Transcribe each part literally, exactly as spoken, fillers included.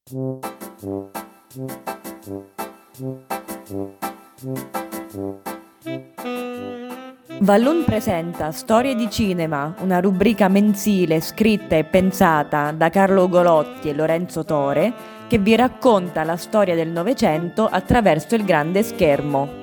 Vallon presenta Storie di cinema, una rubrica mensile scritta e pensata da Carlo Golotti e Lorenzo Tore che vi racconta la storia del Novecento attraverso il grande schermo.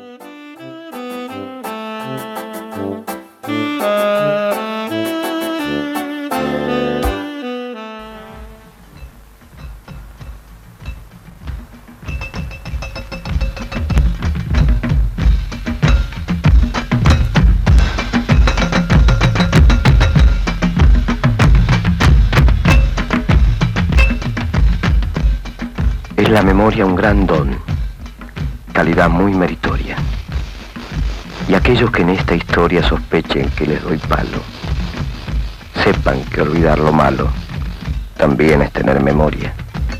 La memoria un gran don, calidad muy meritoria. Y aquellos que en esta historia sospechen que les doy palo, sepan que olvidar lo malo también es tener memoria.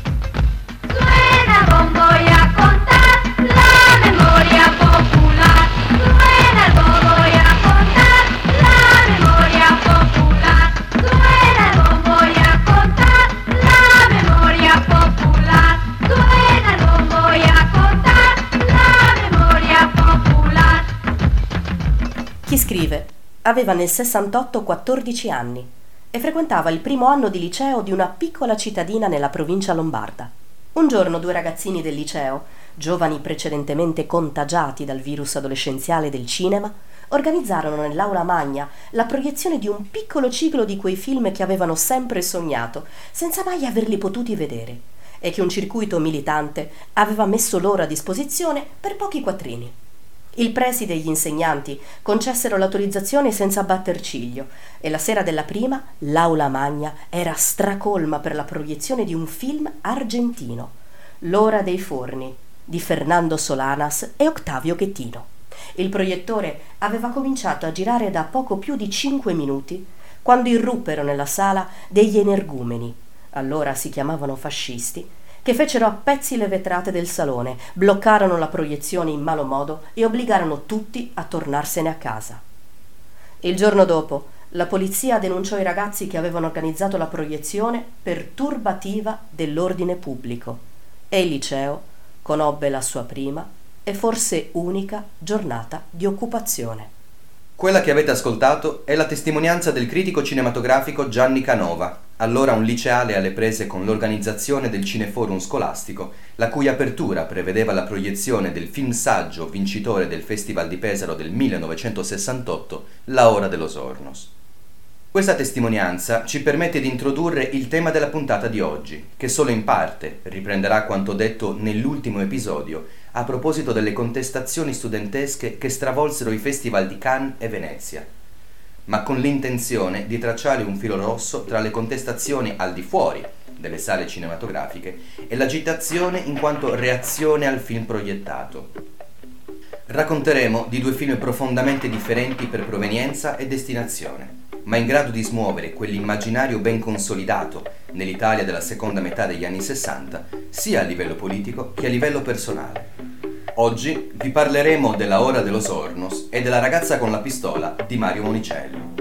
Suena bombo y a contar la memoria popular. Suena el bombo y a contar la memoria popular. Suena el bombo y a contar la memoria popular. Suena il bombo e a contare la memoria popolare. Chi scrive aveva nel sessantotto quattordici anni e frequentava il primo anno di liceo di una piccola cittadina nella provincia lombarda. Un giorno due ragazzini del liceo, giovani precedentemente contagiati dal virus adolescenziale del cinema, organizzarono nell'aula magna la proiezione di un piccolo ciclo di quei film che avevano sempre sognato, senza mai averli potuti vedere, e che un circuito militante aveva messo loro a disposizione per pochi quattrini. Il preside e gli insegnanti concessero l'autorizzazione senza batter ciglio e la sera della prima l'aula magna era stracolma per la proiezione di un film argentino, L'ora dei forni, di Fernando Solanas e Octavio Chettino. Il proiettore aveva cominciato a girare da poco più di cinque minuti quando irruppero nella sala degli energumeni, allora si chiamavano fascisti, che fecero a pezzi le vetrate del salone, bloccarono la proiezione in malo modo e obbligarono tutti a tornarsene a casa. Il giorno dopo, la polizia denunciò i ragazzi che avevano organizzato la proiezione per turbativa dell'ordine pubblico e il liceo conobbe la sua prima e forse unica giornata di occupazione. Quella che avete ascoltato è la testimonianza del critico cinematografico Gianni Canova, allora un liceale alle prese con l'organizzazione del Cineforum scolastico, la cui apertura prevedeva la proiezione del film saggio vincitore del Festival di Pesaro del millenovecentosessantotto, La ora de los hornos. Questa testimonianza ci permette di introdurre il tema della puntata di oggi, che solo in parte riprenderà quanto detto nell'ultimo episodio a proposito delle contestazioni studentesche che stravolsero i festival di Cannes e Venezia, ma con l'intenzione di tracciare un filo rosso tra le contestazioni al di fuori delle sale cinematografiche e l'agitazione in quanto reazione al film proiettato. Racconteremo di due film profondamente differenti per provenienza e destinazione, ma in grado di smuovere quell'immaginario ben consolidato nell'Italia della seconda metà degli anni sessanta, sia a livello politico che a livello personale. Oggi vi parleremo della Ora de los Hornos e della Ragazza con la pistola di Mario Monicelli.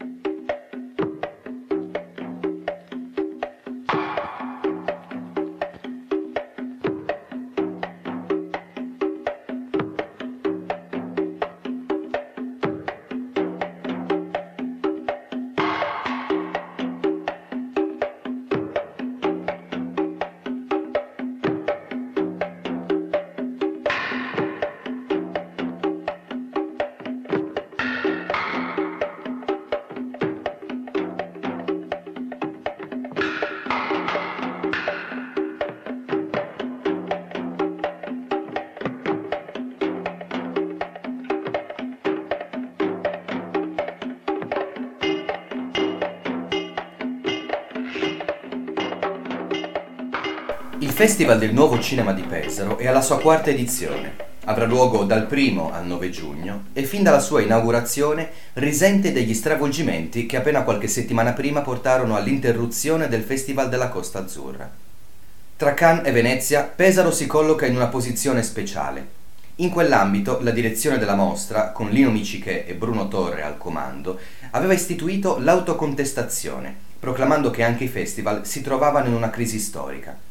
Il Festival del Nuovo Cinema di Pesaro è alla sua quarta edizione. Avrà luogo dal primo al nove giugno e fin dalla sua inaugurazione risente degli stravolgimenti che appena qualche settimana prima portarono all'interruzione del Festival della Costa Azzurra. Tra Cannes e Venezia, Pesaro si colloca in una posizione speciale. In quell'ambito, la direzione della mostra, con Lino Micichè e Bruno Torre al comando, aveva istituito l'autocontestazione, proclamando che anche i festival si trovavano in una crisi storica.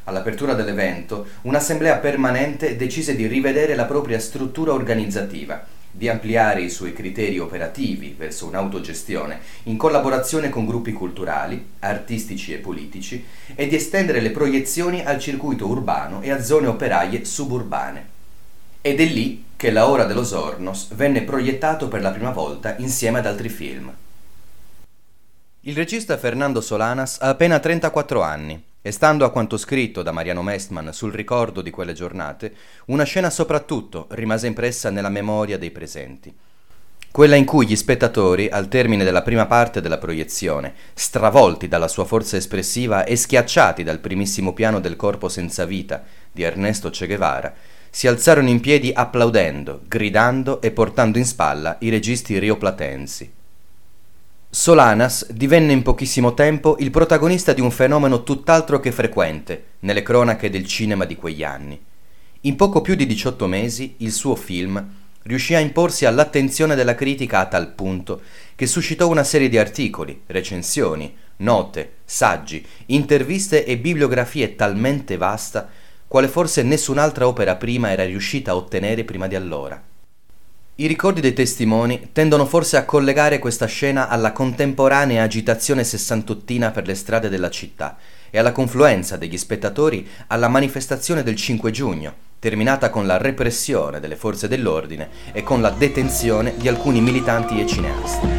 All'apertura dell'evento, un'assemblea permanente decise di rivedere la propria struttura organizzativa, di ampliare i suoi criteri operativi verso un'autogestione in collaborazione con gruppi culturali, artistici e politici e di estendere le proiezioni al circuito urbano e a zone operaie suburbane. Ed è lì che La Hora de los Hornos venne proiettato per la prima volta insieme ad altri film. Il regista Fernando Solanas ha appena trentaquattro anni e, stando a quanto scritto da Mariano Mestman sul ricordo di quelle giornate, una scena soprattutto rimase impressa nella memoria dei presenti. Quella in cui gli spettatori, al termine della prima parte della proiezione, stravolti dalla sua forza espressiva e schiacciati dal primissimo piano del corpo senza vita di Ernesto Che Guevara, si alzarono in piedi applaudendo, gridando e portando in spalla i registi rioplatensi. Solanas divenne in pochissimo tempo il protagonista di un fenomeno tutt'altro che frequente nelle cronache del cinema di quegli anni. In poco più di diciotto mesi il suo film riuscì a imporsi all'attenzione della critica a tal punto che suscitò una serie di articoli, recensioni, note, saggi, interviste e bibliografie talmente vasta quale forse nessun'altra opera prima era riuscita a ottenere prima di allora. I ricordi dei testimoni tendono forse a collegare questa scena alla contemporanea agitazione sessantottina per le strade della città e alla confluenza degli spettatori alla manifestazione del cinque giugno, terminata con la repressione delle forze dell'ordine e con la detenzione di alcuni militanti e cineasti.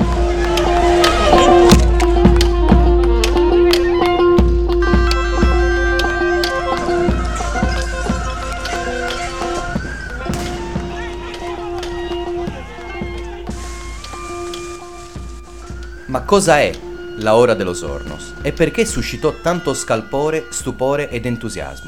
Ma cosa è La Hora de los Hornos e perché suscitò tanto scalpore, stupore ed entusiasmo?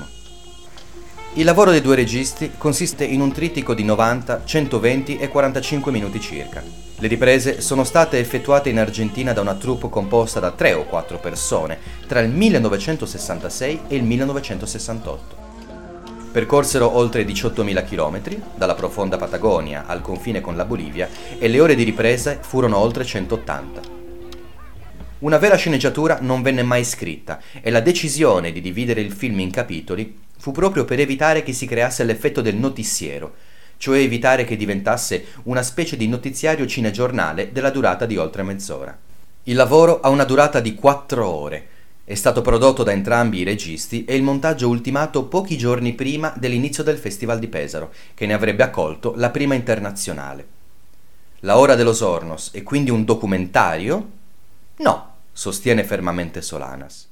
Il lavoro dei due registi consiste in un trittico di novanta, centoventi e quarantacinque minuti circa. Le riprese sono state effettuate in Argentina da una troupe composta da tre o quattro persone tra il millenovecentosessantasei e il millenovecentosessantotto. Percorsero oltre diciottomila chilometri, dalla profonda Patagonia al confine con la Bolivia, e le ore di riprese furono oltre centottanta. Una vera sceneggiatura non venne mai scritta e la decisione di dividere il film in capitoli fu proprio per evitare che si creasse l'effetto del notiziero, cioè evitare che diventasse una specie di notiziario cinegiornale della durata di oltre mezz'ora. Il lavoro ha una durata di quattro ore, è stato prodotto da entrambi i registi e il montaggio ultimato pochi giorni prima dell'inizio del Festival di Pesaro, che ne avrebbe accolto la prima internazionale. La Hora de los Hornos è quindi un documentario? No, sostiene fermamente Solanas.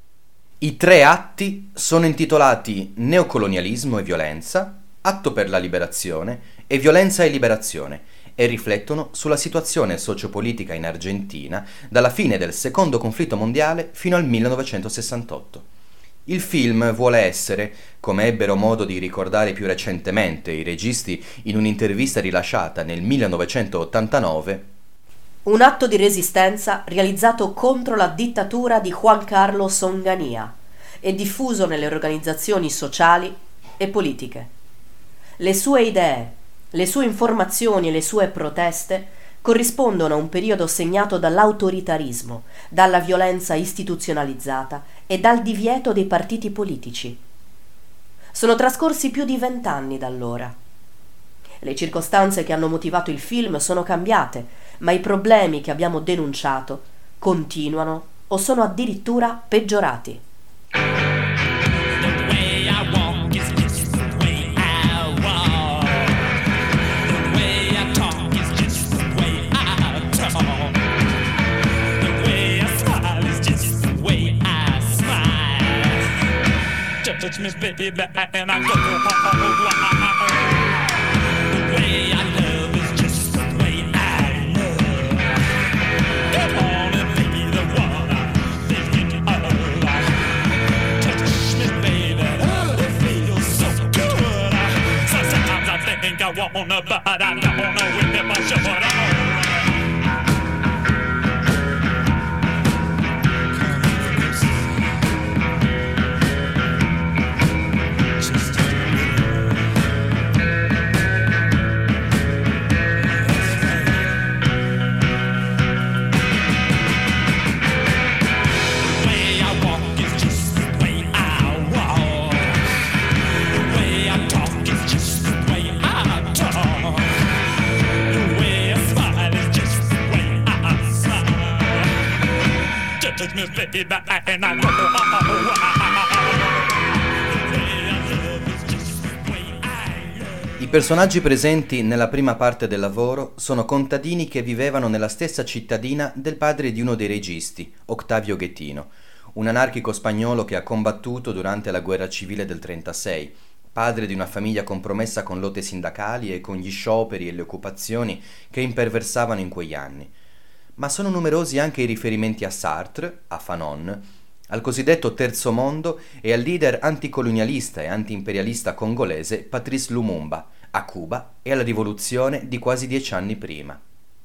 I tre atti sono intitolati Neocolonialismo e violenza, Atto per la liberazione e Violenza e liberazione e riflettono sulla situazione sociopolitica in Argentina dalla fine del secondo conflitto mondiale fino al millenovecentosessantotto. Il film vuole essere, come ebbero modo di ricordare più recentemente i registi in un'intervista rilasciata nel millenovecentottantanove, un atto di resistenza realizzato contro la dittatura di Juan Carlos Onganía e diffuso nelle organizzazioni sociali e politiche. Le sue idee, le sue informazioni e le sue proteste corrispondono a un periodo segnato dall'autoritarismo, dalla violenza istituzionalizzata e dal divieto dei partiti politici. Sono trascorsi più di vent'anni da allora. Le circostanze che hanno motivato il film sono cambiate, ma i problemi che abbiamo denunciato continuano o sono addirittura peggiorati. Touch me, baby, and I go wild. The way I love is just the way I love. Come on and be the one I'm thinking of. Touch me, baby, oh, it feels so good. Sometimes I think I wanna, but I don't know if I should. baby, and I go, oh, oh, oh, the way I love is just the way I love. I personaggi presenti nella prima parte del lavoro sono contadini che vivevano nella stessa cittadina del padre di uno dei registi, Octavio Ghetino, un anarchico spagnolo che ha combattuto durante la guerra civile del trentasei, padre di una famiglia compromessa con lotte sindacali e con gli scioperi e le occupazioni che imperversavano in quegli anni. Ma sono numerosi anche i riferimenti a Sartre, a Fanon, al cosiddetto Terzo Mondo e al leader anticolonialista e antiimperialista congolese Patrice Lumumba, a Cuba e alla rivoluzione di quasi dieci anni prima.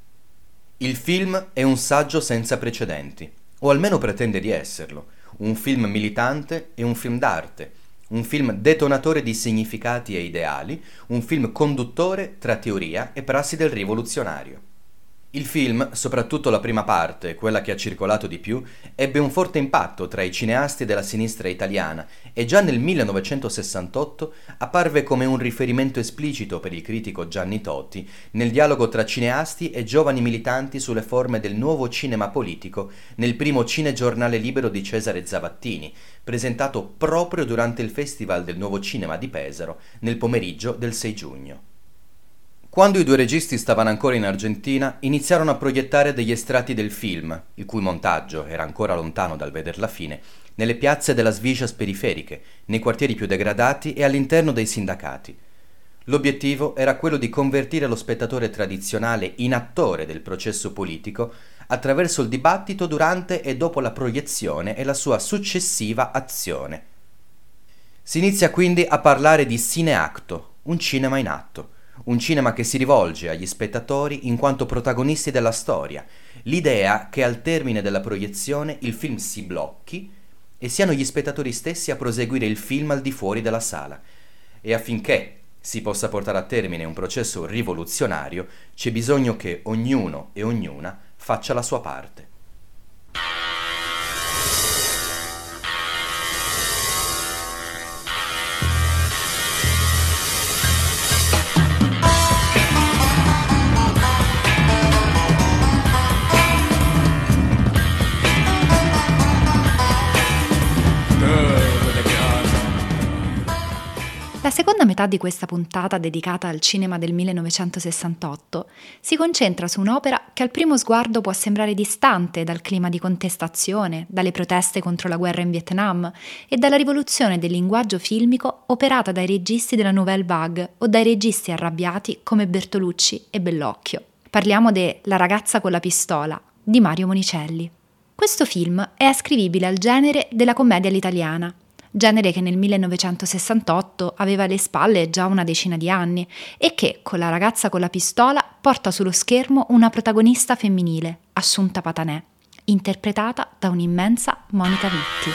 Il film è un saggio senza precedenti, o almeno pretende di esserlo, un film militante e un film d'arte, un film detonatore di significati e ideali, un film conduttore tra teoria e prassi del rivoluzionario. Il film, soprattutto la prima parte, quella che ha circolato di più, ebbe un forte impatto tra i cineasti della sinistra italiana e già nel millenovecentosessantotto apparve come un riferimento esplicito per il critico Gianni Totti nel dialogo tra cineasti e giovani militanti sulle forme del nuovo cinema politico nel primo cinegiornale libero di Cesare Zavattini, presentato proprio durante il Festival del Nuovo Cinema di Pesaro nel pomeriggio del sei giugno. Quando i due registi stavano ancora in Argentina, iniziarono a proiettare degli estratti del film, il cui montaggio era ancora lontano dal veder la fine, nelle piazze della Svijas periferiche, nei quartieri più degradati e all'interno dei sindacati. L'obiettivo era quello di convertire lo spettatore tradizionale in attore del processo politico attraverso il dibattito durante e dopo la proiezione e la sua successiva azione. Si inizia quindi a parlare di cineacto, un cinema in atto. Un cinema che si rivolge agli spettatori in quanto protagonisti della storia, l'idea che al termine della proiezione il film si blocchi e siano gli spettatori stessi a proseguire il film al di fuori della sala. E affinché si possa portare a termine un processo rivoluzionario, c'è bisogno che ognuno e ognuna faccia la sua parte. La seconda metà di questa puntata dedicata al cinema del millenovecentosessantotto si concentra su un'opera che al primo sguardo può sembrare distante dal clima di contestazione, dalle proteste contro la guerra in Vietnam e dalla rivoluzione del linguaggio filmico operata dai registi della Nouvelle Vague o dai registi arrabbiati come Bertolucci e Bellocchio. Parliamo de La ragazza con la pistola di Mario Monicelli. Questo film è ascrivibile al genere della commedia all'italiana, genere che nel millenovecentosessantotto aveva alle spalle già una decina di anni e che, con La ragazza con la pistola, porta sullo schermo una protagonista femminile, Assunta Patanè, interpretata da un'immensa Monica Vitti.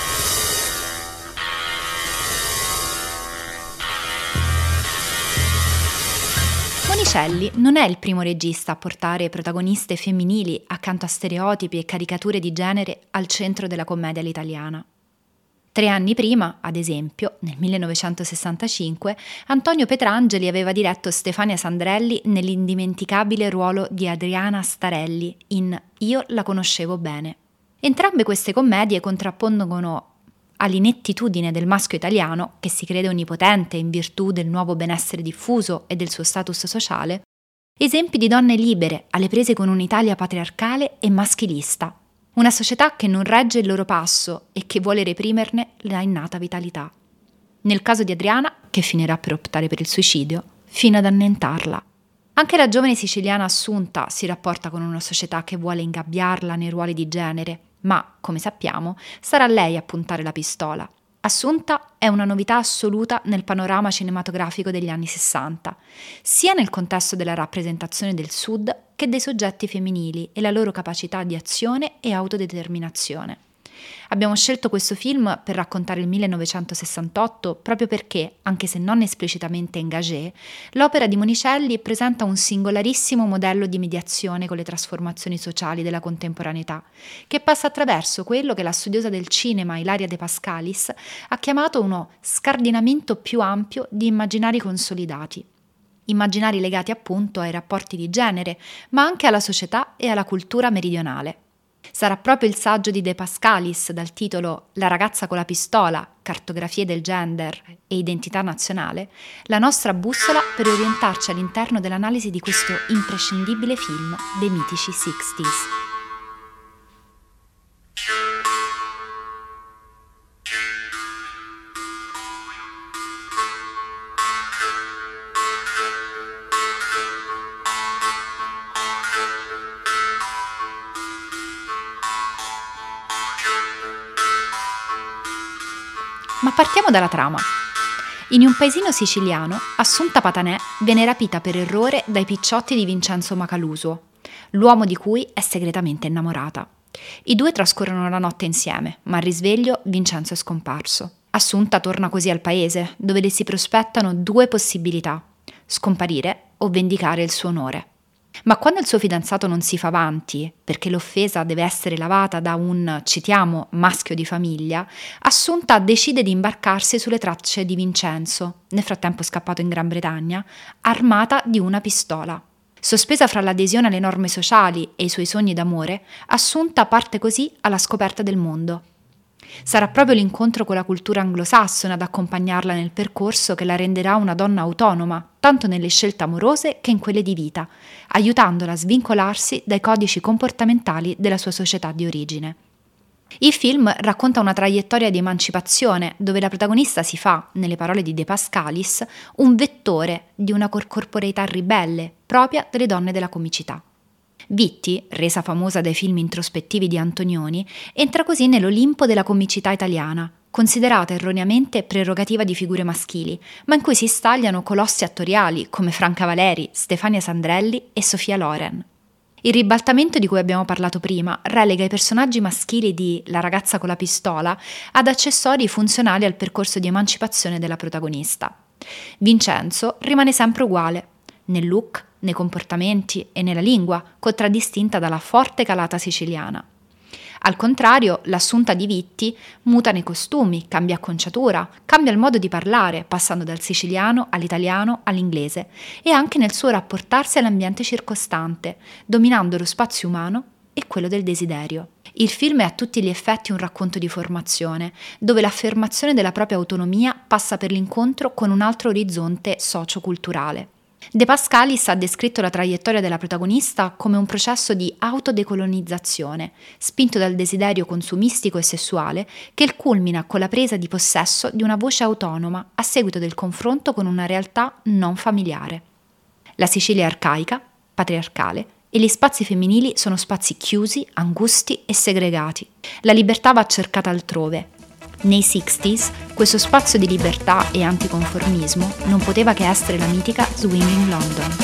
Monicelli non è il primo regista a portare protagoniste femminili accanto a stereotipi e caricature di genere al centro della commedia all'italiana. Tre anni prima, ad esempio, nel millenovecentosessantacinque, Antonio Petrangeli aveva diretto Stefania Sandrelli nell'indimenticabile ruolo di Adriana Starelli in Io la conoscevo bene. Entrambe queste commedie contrappongono all'inettitudine del maschio italiano, che si crede onnipotente in virtù del nuovo benessere diffuso e del suo status sociale, esempi di donne libere alle prese con un'Italia patriarcale e maschilista, una società che non regge il loro passo e che vuole reprimerne la innata vitalità. Nel caso di Adriana, che finirà per optare per il suicidio, fino ad annientarla. Anche la giovane siciliana Assunta si rapporta con una società che vuole ingabbiarla nei ruoli di genere, ma, come sappiamo, sarà lei a puntare la pistola. Assunta è una novità assoluta nel panorama cinematografico degli anni sessanta, sia nel contesto della rappresentazione del Sud che dei soggetti femminili e la loro capacità di azione e autodeterminazione. Abbiamo scelto questo film per raccontare il millenovecentosessantotto proprio perché, anche se non esplicitamente engagé, l'opera di Monicelli presenta un singolarissimo modello di mediazione con le trasformazioni sociali della contemporaneità, che passa attraverso quello che la studiosa del cinema Ilaria De Pascalis ha chiamato uno scardinamento più ampio di immaginari consolidati. Immaginari legati appunto ai rapporti di genere, ma anche alla società e alla cultura meridionale. Sarà proprio il saggio di De Pascalis dal titolo La ragazza con la pistola, cartografie del gender e identità nazionale, la nostra bussola per orientarci all'interno dell'analisi di questo imprescindibile film dei mitici sessantas. Ma partiamo dalla trama. In un paesino siciliano, Assunta Patanè viene rapita per errore dai picciotti di Vincenzo Macaluso, l'uomo di cui è segretamente innamorata. I due trascorrono la notte insieme, ma al risveglio Vincenzo è scomparso. Assunta torna così al paese, dove le si prospettano due possibilità: scomparire o vendicare il suo onore. Ma quando il suo fidanzato non si fa avanti, perché l'offesa deve essere lavata da un, citiamo, maschio di famiglia, Assunta decide di imbarcarsi sulle tracce di Vincenzo, nel frattempo scappato in Gran Bretagna, armata di una pistola. Sospesa fra l'adesione alle norme sociali e i suoi sogni d'amore, Assunta parte così alla scoperta del mondo. Sarà proprio l'incontro con la cultura anglosassone ad accompagnarla nel percorso che la renderà una donna autonoma, tanto nelle scelte amorose che in quelle di vita, aiutandola a svincolarsi dai codici comportamentali della sua società di origine. Il film racconta una traiettoria di emancipazione dove la protagonista si fa, nelle parole di De Pascalis, un vettore di una corporeità ribelle propria delle donne della comicità. Vitti, resa famosa dai film introspettivi di Antonioni, entra così nell'Olimpo della comicità italiana, considerata erroneamente prerogativa di figure maschili, ma in cui si stagliano colossi attoriali come Franca Valeri, Stefania Sandrelli e Sofia Loren. Il ribaltamento di cui abbiamo parlato prima relega i personaggi maschili di La ragazza con la pistola ad accessori funzionali al percorso di emancipazione della protagonista. Vincenzo rimane sempre uguale, nel look, nei comportamenti e nella lingua, contraddistinta dalla forte calata siciliana. Al contrario, l'Assunta di Vitti muta nei costumi, cambia acconciatura, cambia il modo di parlare, passando dal siciliano all'italiano all'inglese, e anche nel suo rapportarsi all'ambiente circostante, dominando lo spazio umano e quello del desiderio. Il film è a tutti gli effetti un racconto di formazione, dove l'affermazione della propria autonomia passa per l'incontro con un altro orizzonte socio-culturale. De Pascalis ha descritto la traiettoria della protagonista come un processo di autodecolonizzazione, spinto dal desiderio consumistico e sessuale, che culmina con la presa di possesso di una voce autonoma a seguito del confronto con una realtà non familiare. La Sicilia è arcaica, patriarcale, e gli spazi femminili sono spazi chiusi, angusti e segregati. La libertà va cercata altrove. Nei sessantas, questo spazio di libertà e anticonformismo non poteva che essere la mitica Swinging London.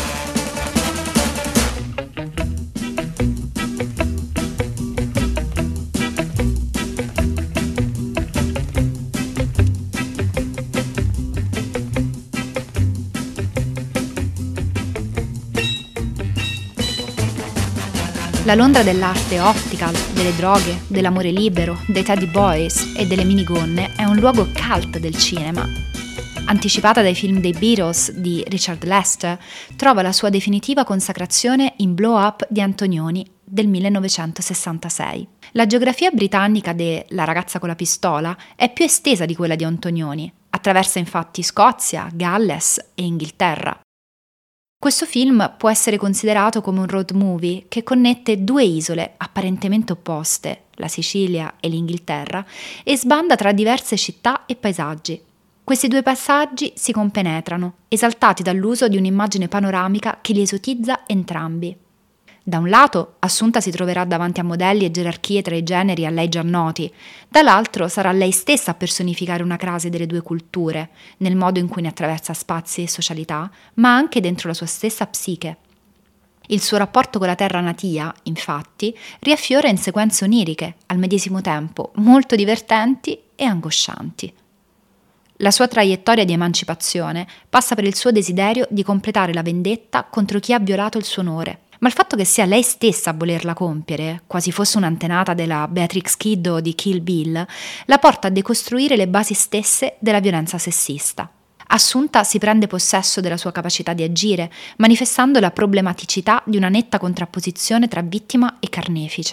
La Londra dell'arte optical, delle droghe, dell'amore libero, dei teddy boys e delle minigonne è un luogo cult del cinema. Anticipata dai film dei Beatles di Richard Lester, trova la sua definitiva consacrazione in Blow Up di Antonioni del millenovecentosessantasei. La geografia britannica de La ragazza con la pistola è più estesa di quella di Antonioni, attraversa infatti Scozia, Galles e Inghilterra. Questo film può essere considerato come un road movie che connette due isole apparentemente opposte, la Sicilia e l'Inghilterra, e sbanda tra diverse città e paesaggi. Questi due passaggi si compenetrano, esaltati dall'uso di un'immagine panoramica che li esotizza entrambi. Da un lato, Assunta si troverà davanti a modelli e gerarchie tra i generi a lei già noti, dall'altro sarà lei stessa a personificare una crasi delle due culture, nel modo in cui ne attraversa spazi e socialità, ma anche dentro la sua stessa psiche. Il suo rapporto con la terra natia, infatti, riaffiora in sequenze oniriche, al medesimo tempo molto divertenti e angoscianti. La sua traiettoria di emancipazione passa per il suo desiderio di completare la vendetta contro chi ha violato il suo onore. Ma il fatto che sia lei stessa a volerla compiere, quasi fosse un'antenata della Beatrix Kiddo di Kill Bill, la porta a decostruire le basi stesse della violenza sessista. Assunta si prende possesso della sua capacità di agire, manifestando la problematicità di una netta contrapposizione tra vittima e carnefice.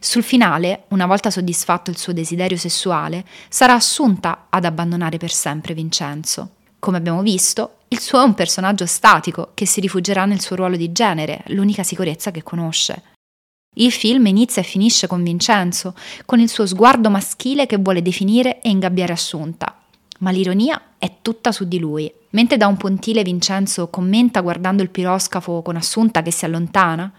Sul finale, una volta soddisfatto il suo desiderio sessuale, sarà assunta ad abbandonare per sempre Vincenzo. Come abbiamo visto, il suo è un personaggio statico che si rifugierà nel suo ruolo di genere, l'unica sicurezza che conosce. Il film inizia e finisce con Vincenzo, con il suo sguardo maschile che vuole definire e ingabbiare Assunta. Ma l'ironia è tutta su di lui. Mentre da un pontile Vincenzo commenta guardando il piroscafo con Assunta che si allontana.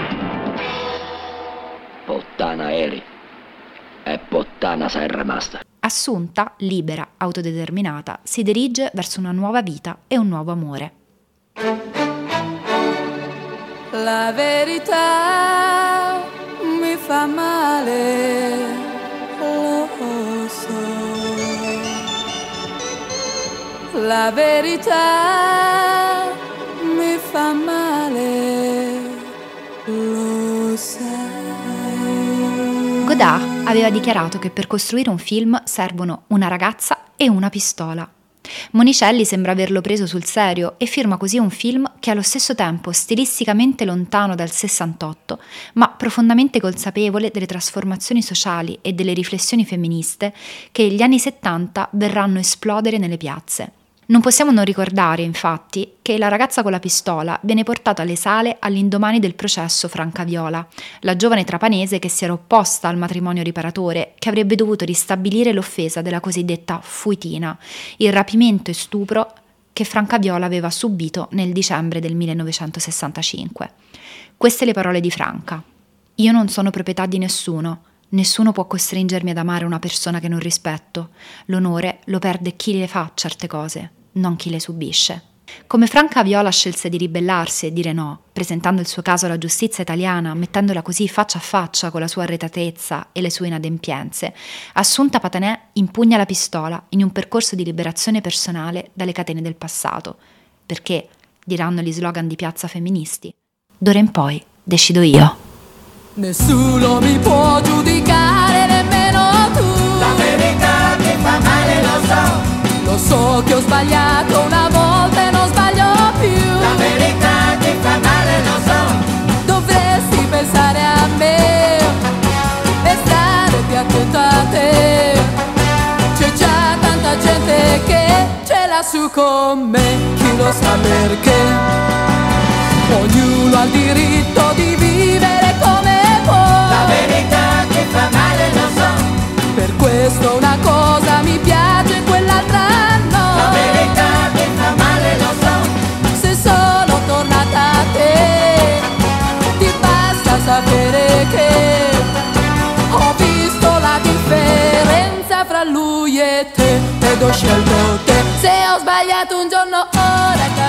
Puttana eri. E puttana sei rimasta. Assunta, libera, autodeterminata, si dirige verso una nuova vita e un nuovo amore. La verità mi fa male, lo so. La verità mi fa male, lo sai. Godard aveva dichiarato che per costruire un film servono una ragazza e una pistola. Monicelli sembra averlo preso sul serio e firma così un film che è allo stesso tempo stilisticamente lontano dal sessantotto, ma profondamente consapevole delle trasformazioni sociali e delle riflessioni femministe che gli anni settanta verranno esplodere nelle piazze. Non possiamo non ricordare, infatti, che La ragazza con la pistola viene portata alle sale all'indomani del processo Francaviola, la giovane trapanese che si era opposta al matrimonio riparatore, che avrebbe dovuto ristabilire l'offesa della cosiddetta fuitina, il rapimento e stupro che Francaviola aveva subito nel dicembre del millenovecentosessantacinque. Queste le parole di Franca. Io non sono proprietà di nessuno. Nessuno può costringermi ad amare una persona che non rispetto. L'onore lo perde chi le fa certe cose, non chi le subisce. Come Francaviola scelse di ribellarsi e dire no, presentando il suo caso alla giustizia italiana, mettendola così faccia a faccia con la sua arretratezza e le sue inadempienze, Assunta Patanè impugna la pistola in un percorso di liberazione personale dalle catene del passato. Perché, diranno gli slogan di piazza femministi, d'ora in poi decido io. Nessuno mi può giudicare, nemmeno tu. La verità mi fa male, lo so. Lo so che ho sbagliato una volta e non sbaglio più. La verità mi fa male, lo so. Dovresti pensare a me e stare più attento a te. C'è già tanta gente che ce l'ha su con me. Chi lo sa perché? Ognuno ha il diritto di vivere come la verità che fa male, lo so. Per questo una cosa mi piace, quell'altra no. La verità che fa male, lo so. Se sono tornata a te, ti basta sapere che ho visto la differenza fra lui e te ed ho scelto te. Se ho sbagliato un giorno, ora